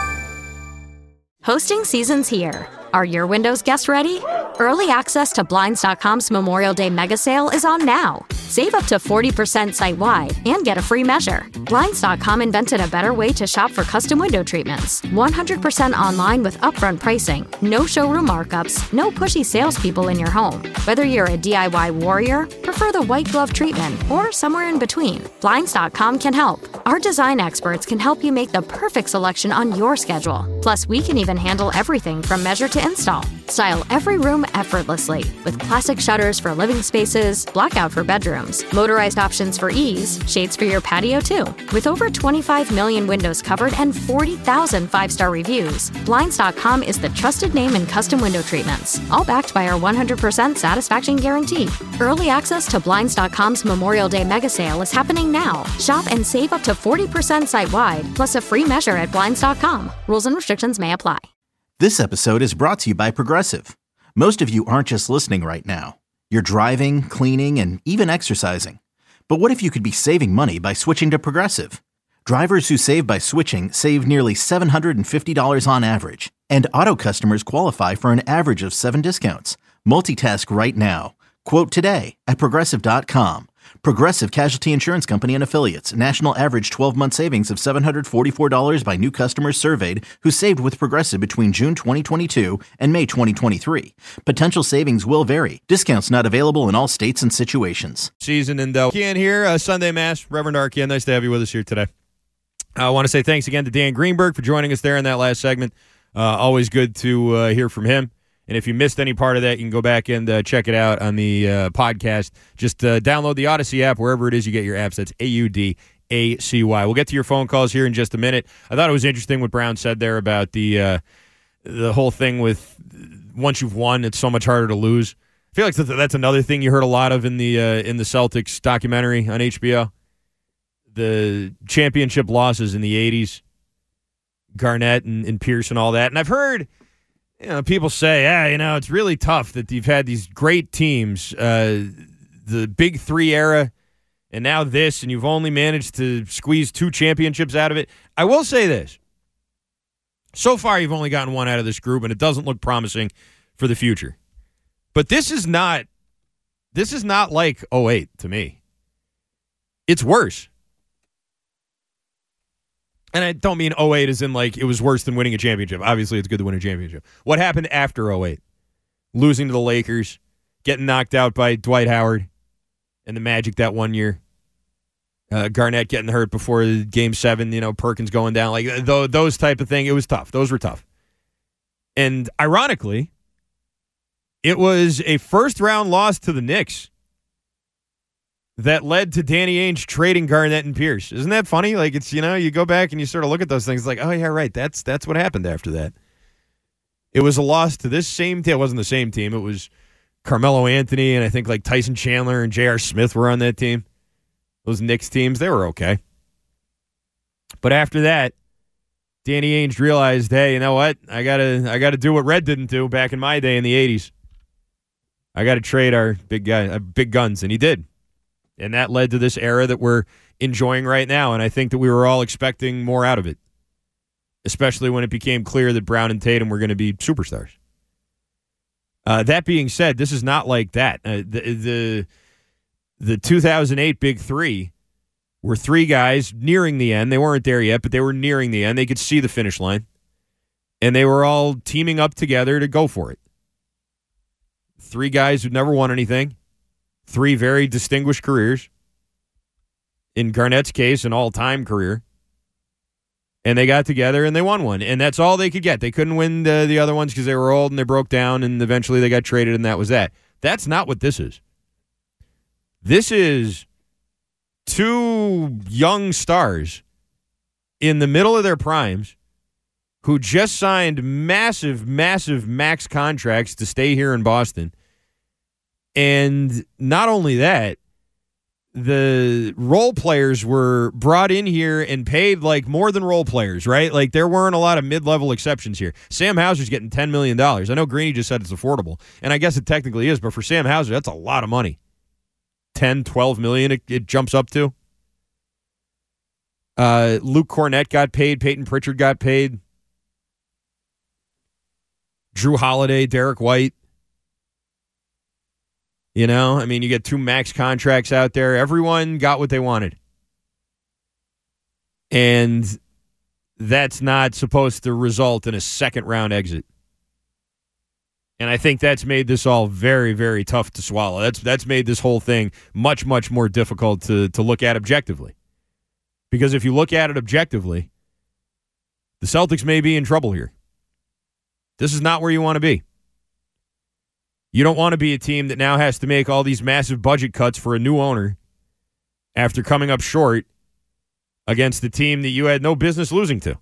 Hosting season's here. Are your windows guests ready? Early access to Blinds.com's Memorial Day mega sale is on now. Save up to 40% site-wide and get a free measure. Blinds.com invented a better way to shop for custom window treatments. 100% online with upfront pricing, no showroom markups, no pushy salespeople in your home. Whether you're a DIY warrior, prefer the white glove treatment, or somewhere in between, Blinds.com can help. Our design experts can help you make the perfect selection on your schedule. Plus, we can even handle everything from measure to install. Style every room effortlessly with classic shutters for living spaces, blackout for bedrooms, motorized options for ease, shades for your patio too. With over 25 million windows covered and 40,000 5-star reviews, Blinds.com is the trusted name in custom window treatments, all backed by our 100% satisfaction guarantee. Early access to Blinds.com's Memorial Day mega sale is happening now. Shop and save up to to 40% site-wide, plus a free measure at Blinds.com. Rules and restrictions may apply. This episode is brought to you by Progressive. Most of you aren't just listening right now. You're driving, cleaning, and even exercising. But what if you could be saving money by switching to Progressive? Drivers who save by switching save nearly $750 on average. And auto customers qualify for an average of 7 discounts. Multitask right now. Quote today at Progressive.com. Progressive Casualty Insurance Company and Affiliates. National average 12-month savings of $744 by new customers surveyed who saved with Progressive between June 2022 and May 2023. Potential savings will vary. Discounts not available in all states and situations. Season and Arcand here, Sunday Mass. Reverend Arcand, nice to have you with us here today. I want to say thanks again to Dan Greenberg for joining us there in that last segment. Always good to hear from him. And if you missed any part of that, you can go back and check it out on the podcast. Just download the Odyssey app wherever it is you get your apps. That's AUDACY. We'll get to your phone calls here in just a minute. I thought it was interesting what Brown said there about the whole thing with once you've won, it's so much harder to lose. I feel like that's another thing you heard a lot of in the Celtics documentary on HBO. The championship losses in the 80s, Garnett and Pierce and all that. And I've heard people say, it's really tough that you've had these great teams, the Big Three era, and now this, and you've only managed to squeeze 2 championships out of it. I will say this. So far, you've only gotten 1 out of this group, and it doesn't look promising for the future. But this is not like 08 to me. It's worse. And I don't mean 08 as in like it was worse than winning a championship. Obviously, it's good to win a championship. What happened after 08? Losing to the Lakers, getting knocked out by Dwight Howard and the Magic that one year. Garnett getting hurt before Game 7, Perkins going down. Like those type of thing. It was tough. Those were tough. And ironically, it was a first-round loss to the Knicks that led to Danny Ainge trading Garnett and Pierce. Isn't that funny? Like, it's, you go back and you sort of look at those things like, oh, yeah, right, that's what happened after that. It was a loss to this same team. It wasn't the same team. It was Carmelo Anthony, and I think like Tyson Chandler and J.R. Smith were on that team. Those Knicks teams, they were okay. But after that, Danny Ainge realized, hey, you know what? I gotta do what Red didn't do back in my day in the 80s. I got to trade our big guns, and he did. And that led to this era that we're enjoying right now, and I think that we were all expecting more out of it, especially when it became clear that Brown and Tatum were going to be superstars. That being said, this is not like that. The 2008 Big Three were 3 guys nearing the end. They weren't there yet, but they were nearing the end. They could see the finish line, and they were all teaming up together to go for it. 3 guys who'd never won anything. 3 very distinguished careers. In Garnett's case, an all-time career. And they got together and they won one. And that's all they could get. They couldn't win the other ones because they were old and they broke down and eventually they got traded and that was that. That's not what this is. This is 2 young stars in the middle of their primes who just signed massive, massive max contracts to stay here in Boston. And not only that, the role players were brought in here and paid like more than role players, right? Like there weren't a lot of mid-level exceptions here. Sam Hauser's getting $10 million. I know Greeny just said it's affordable, and I guess it technically is, but for Sam Hauser, that's a lot of money. 10, 12 million it jumps up to. Luke Cornett got paid. Peyton Pritchard got paid. Drew Holiday, Derek White. You get 2 max contracts out there. Everyone got what they wanted. And that's not supposed to result in a second-round exit. And I think that's made this all very, very tough to swallow. That's made this whole thing much, much more difficult to look at objectively. Because if you look at it objectively, the Celtics may be in trouble here. This is not where you want to be. You don't want to be a team that now has to make all these massive budget cuts for a new owner after coming up short against the team that you had no business losing to.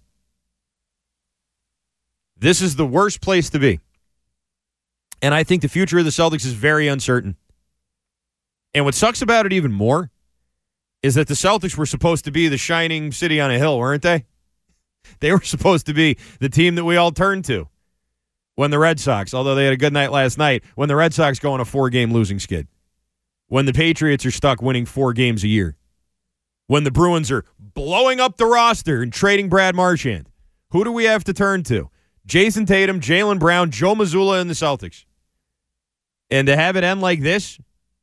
This is the worst place to be. And I think the future of the Celtics is very uncertain. And what sucks about it even more is that the Celtics were supposed to be the shining city on a hill, weren't they? They were supposed to be the team that we all turned to when the Red Sox, although they had a good night last night, when the Red Sox go on a 4-game losing skid, when the Patriots are stuck winning 4 games a year, when the Bruins are blowing up the roster and trading Brad Marchand. Who do we have to turn to? Jason Tatum, Jaylen Brown, Joe Mazzulla, and the Celtics. And to have it end like this,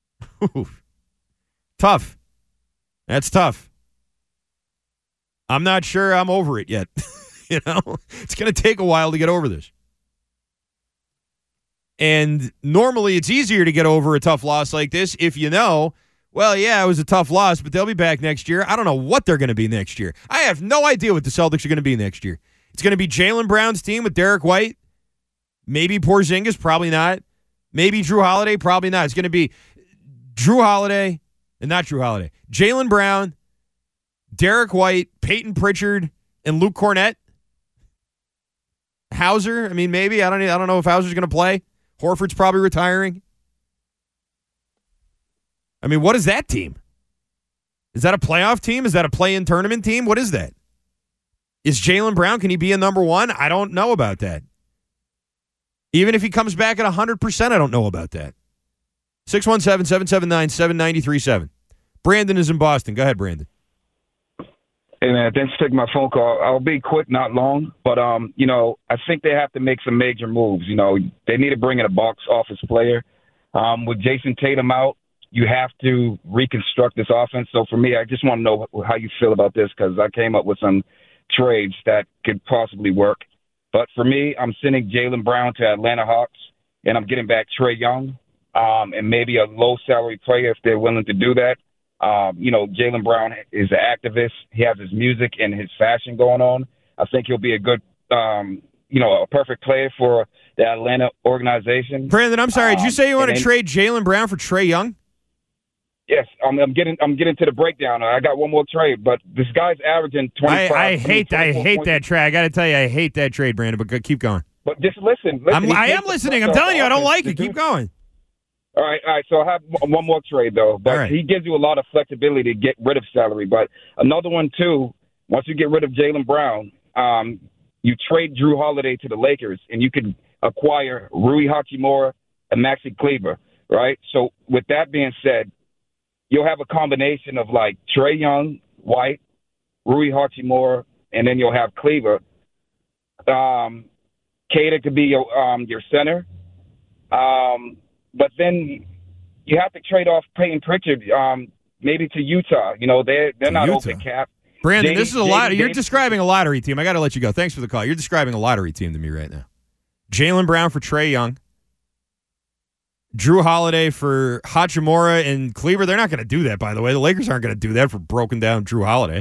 tough. That's tough. I'm not sure I'm over it yet. It's going to take a while to get over this. And normally it's easier to get over a tough loss like this if you know, well, yeah, it was a tough loss, but they'll be back next year. I don't know what they're going to be next year. I have no idea what the Celtics are going to be next year. It's going to be Jaylen Brown's team with Derek White. Maybe Porzingis, probably not. Maybe Drew Holiday, probably not. It's going to be Drew Holiday, and not Drew Holiday. Jaylen Brown, Derek White, Peyton Pritchard, and Luke Cornett. Hauser, I mean, maybe. I don't know if Hauser's going to play. Horford's probably retiring. I mean, what is that team? Is that a playoff team? Is that a play-in tournament team? What is that? Is Jaylen Brown, can he be a number one? I don't know about that. Even if he comes back at 100%, I don't know about that. 617-779-7937. Brandon is in Boston. Go ahead, Brandon. Hey, man, thanks for taking my phone call. I'll be quick, not long. But, I think they have to make some major moves. They need to bring in a box office player. With Jason Tatum out, you have to reconstruct this offense. So, for me, I just want to know how you feel about this because I came up with some trades that could possibly work. But for me, I'm sending Jaylen Brown to Atlanta Hawks, and I'm getting back Trae Young and maybe a low-salary player if they're willing to do that. Jaylen Brown is an activist. He has his music and his fashion going on. I think he'll be a good, a perfect player for the Atlanta organization. Brandon, I'm sorry. Did you say you want to trade Jaylen Brown for Trae Young? Yes, I'm getting to the breakdown. I got one more trade, but this guy's averaging 25. I hate that trade. I got to tell you, I hate that trade, Brandon. But keep going. But just listen. I am listening. I'm telling you, I don't like it. Keep going. All right. So I have one more trade though, but he gives you a lot of flexibility to get rid of salary. But another one too. Once you get rid of Jaylen Brown, you trade Drew Holiday to the Lakers, and you can acquire Rui Hachimura and Maxi Kleber. Right. So with that being said, you'll have a combination of like Trae Young, White, Rui Hachimura, and then you'll have Kleber. Kata could be your center. But then you have to trade off Peyton Pritchard, maybe to Utah. They're not open cap. Brandon, this is a lot. You're describing a lottery team. I got to let you go. Thanks for the call. You're describing a lottery team to me right now. Jaylen Brown for Trae Young. Drew Holiday for Hachimura and Kleber. They're not going to do that, by the way. The Lakers aren't going to do that for broken down Drew Holiday.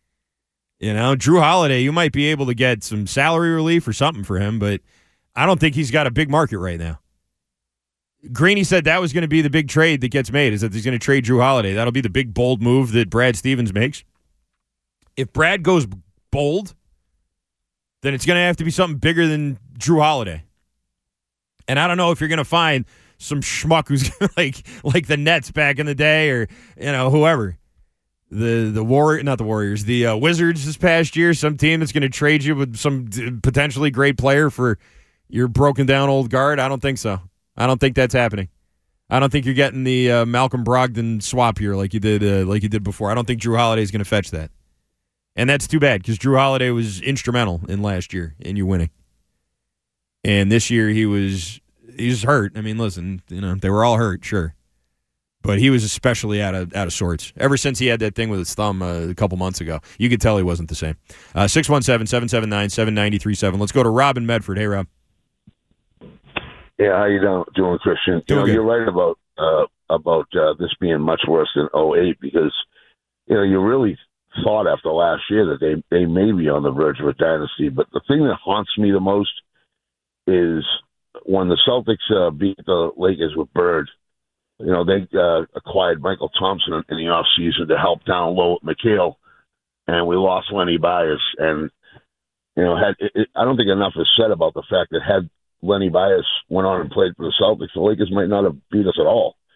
Drew Holiday, you might be able to get some salary relief or something for him, but I don't think he's got a big market right now. Greeny said that was going to be the big trade that gets made, is that he's going to trade Drew Holiday. That'll be the big, bold move that Brad Stevens makes. If Brad goes bold, then it's going to have to be something bigger than Drew Holiday. And I don't know if you're going to find some schmuck who's like the Nets back in the day, or whoever, the Warriors, the Wizards this past year, some team that's going to trade you with some potentially great player for your broken down old guard. I don't think so. I don't think that's happening. I don't think you're getting the Malcolm Brogdon swap here like you did before. I don't think Drew Holiday is going to fetch that, and that's too bad because Drew Holiday was instrumental in last year in you winning, and this year he's hurt. I mean, listen, they were all hurt, sure, but he was especially out of sorts. Ever since he had that thing with his thumb a couple months ago, you could tell he wasn't the same. 617-779-7937. Let's go to Rob in Medford. Hey, Rob. Yeah, how you doing, Christian? You're right about this being much worse than 2008 because you really thought after last year that they may be on the verge of a dynasty. But the thing that haunts me the most is when the Celtics beat the Lakers with Bird. They acquired Michael Thompson in the offseason to help down low at McHale, and we lost Lenny Bias. And I don't think enough is said about the fact that had Lenny Bias went on and played for the Celtics, the Lakers might not have beat us at all.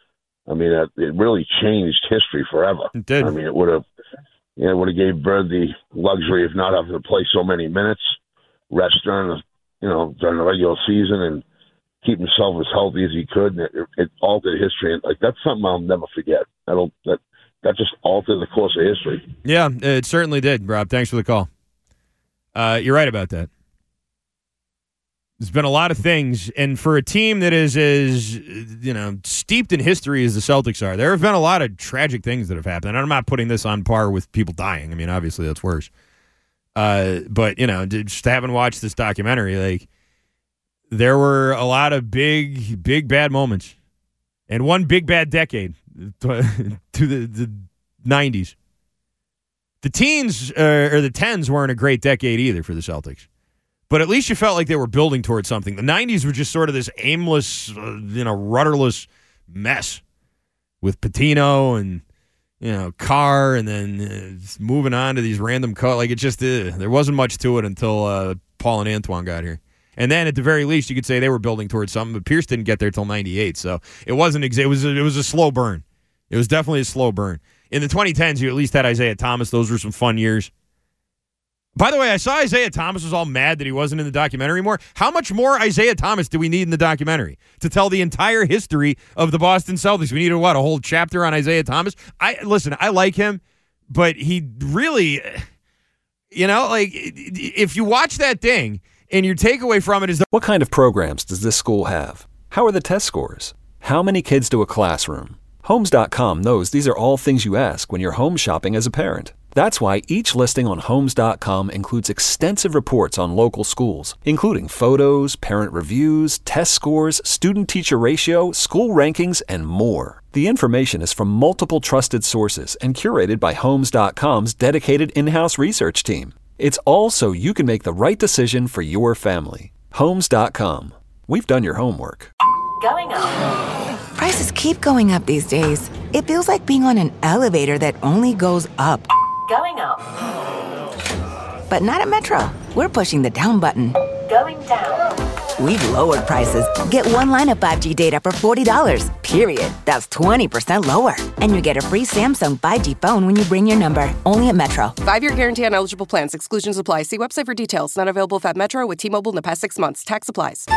I mean, it really changed history forever. It did. I mean, it would have gave Bird the luxury of not having to play so many minutes, rest during the regular season, and keep himself as healthy as he could. And it altered history, and that's something I'll never forget. That just altered the course of history. Yeah, it certainly did, Rob. Thanks for the call. You're right about that. There's been a lot of things, and for a team that is as steeped in history as the Celtics are, there have been a lot of tragic things that have happened. And I'm not putting this on par with people dying. I mean, obviously that's worse. But just having watched this documentary, there were a lot of big bad moments, and one big bad decade to the 90s. The teens or the 10s weren't a great decade either for the Celtics. But at least you felt like they were building towards something. The 90s were just sort of this aimless, rudderless mess with Patino and, Carr, and then moving on to these random there wasn't much to it until Paul and Antoine got here. And then at the very least, you could say they were building towards something, but Pierce didn't get there till 98. So it wasn't, it was a slow burn. It was definitely a slow burn. In the 2010s, you at least had Isaiah Thomas. Those were some fun years. By the way, I saw Isaiah Thomas was all mad that he wasn't in the documentary more. How much more Isaiah Thomas do we need in the documentary to tell the entire history of the Boston Celtics? We need a whole chapter on Isaiah Thomas? I like him, but he really, if you watch that thing and your takeaway from it is what kind of programs does this school have? How are the test scores? How many kids do a classroom? Homes.com knows these are all things you ask when you're home shopping as a parent. That's why each listing on Homes.com includes extensive reports on local schools, including photos, parent reviews, test scores, student-teacher ratio, school rankings, and more. The information is from multiple trusted sources and curated by Homes.com's dedicated in-house research team. It's all so you can make the right decision for your family. Homes.com. We've done your homework. Going up. Prices keep going up these days. It feels like being on an elevator that only goes up. Going up. But not at Metro. We're pushing the down button. Going down. We've lowered prices. Get one line of 5G data for $40, period. That's 20% lower. And you get a free Samsung 5G phone when you bring your number. Only at Metro. 5-year guarantee on eligible plans. Exclusions apply. See website for details. Not available at Metro with T-Mobile in the past 6 months. Tax applies.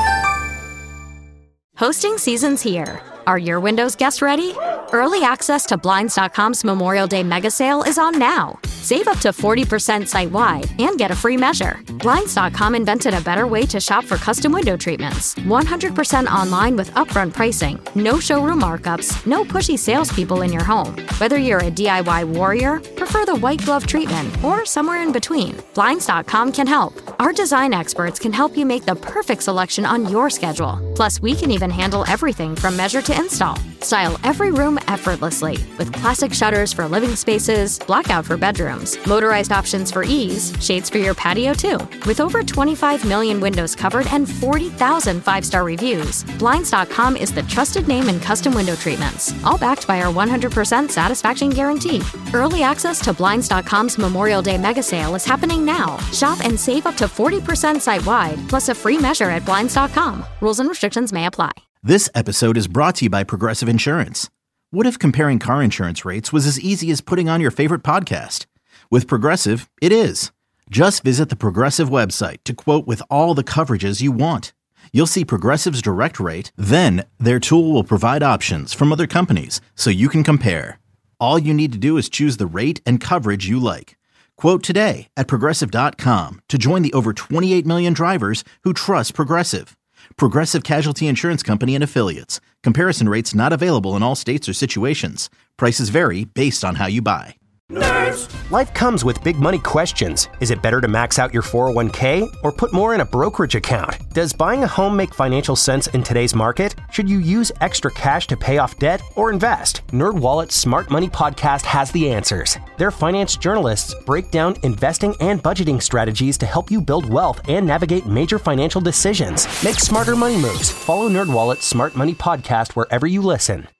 Hosting season's here. Are your windows guests ready? Early access to Blinds.com's Memorial Day mega sale is on now. Save up to 40% site-wide and get a free measure. Blinds.com invented a better way to shop for custom window treatments. 100% online with upfront pricing, no showroom markups, no pushy salespeople in your home. Whether you're a DIY warrior, prefer the white glove treatment, or somewhere in between, Blinds.com can help. Our design experts can help you make the perfect selection on your schedule. Plus, we can even handle everything from measure to install. Style every room effortlessly with classic shutters for living spaces, blackout for bedrooms, motorized options for ease, shades for your patio too. With over 25 million windows covered and 40,000 5-star reviews, Blinds.com is the trusted name in custom window treatments, all backed by our 100% satisfaction guarantee. Early access to Blinds.com's Memorial Day mega sale is happening now. Shop and save up to 40% site-wide, plus a free measure at Blinds.com. Rules and restrictions may apply. This episode is brought to you by Progressive Insurance. What if comparing car insurance rates was as easy as putting on your favorite podcast? With Progressive, it is. Just visit the Progressive website to quote with all the coverages you want. You'll see Progressive's direct rate, then their tool will provide options from other companies so you can compare. All you need to do is choose the rate and coverage you like. Quote today at Progressive.com to join the over 28 million drivers who trust Progressive. Progressive Casualty Insurance Company and Affiliates. Comparison rates not available in all states or situations. Prices vary based on how you buy. Nerds. Life comes with big money questions. Is it better to max out your 401k or put more in a brokerage account? Does buying a home make financial sense in today's market? Should you use extra cash to pay off debt or invest? NerdWallet's Smart Money Podcast has the answers. Their finance journalists break down investing and budgeting strategies to help you build wealth and navigate major financial decisions. Make smarter money moves. Follow NerdWallet's Smart Money Podcast wherever you listen.